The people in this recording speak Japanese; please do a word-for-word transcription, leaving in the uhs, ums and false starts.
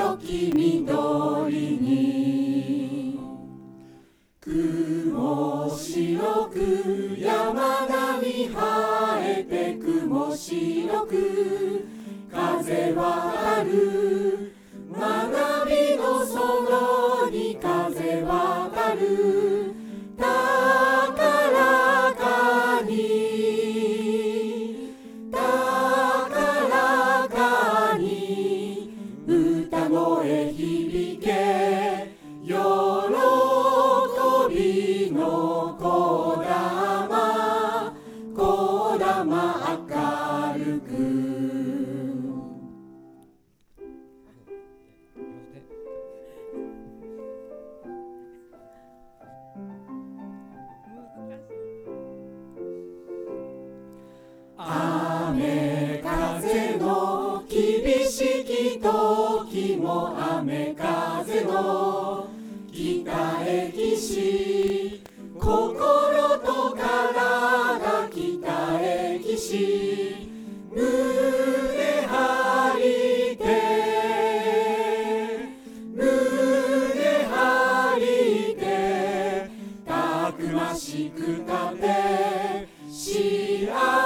よき緑に。雲白く山並み生えて雲白く風はある。学びの園に風渡る。高らかに高らかに歌声響け喜びのこだまこだま明るく。雨風の厳しき時も雨風の北へ岸心と体北へ岸胸張りて胸張りてたくましく立て幸